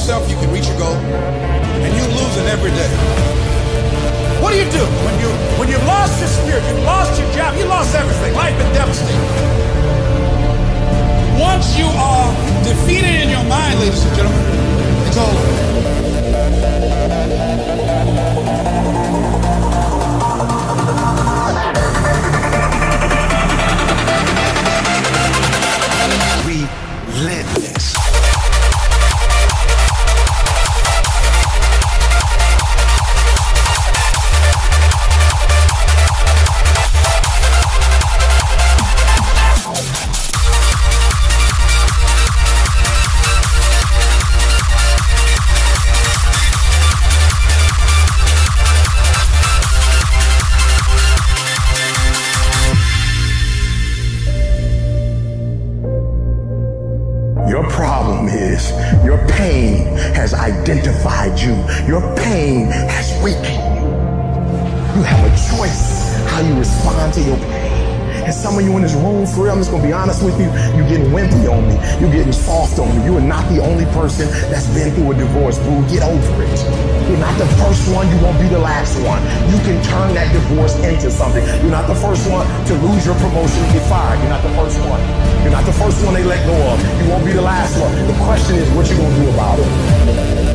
yourself you can reach your goal, and you losing every day. What do you do when you've lost your spirit, you've lost your job, you lost everything, life been devastating? Once you are defeated in your mind, ladies and gentlemen, it's all over. Relentless. Your problem is your pain has identified you. Your pain has weakened you. You have a choice how you respond to your pain. And some of you in this room, for real, I'm just going to be honest with you, you're getting wimpy on me. You're getting soft on me. You are not the only person that's been through a divorce, boo. Get over it. You're not the first one. You won't be the last one. You can turn that divorce into something. You're not the first one to lose your promotion and get fired. You're not the first one. You're not the first one they let go of. You won't be the last one. The question is, what you going to do about it?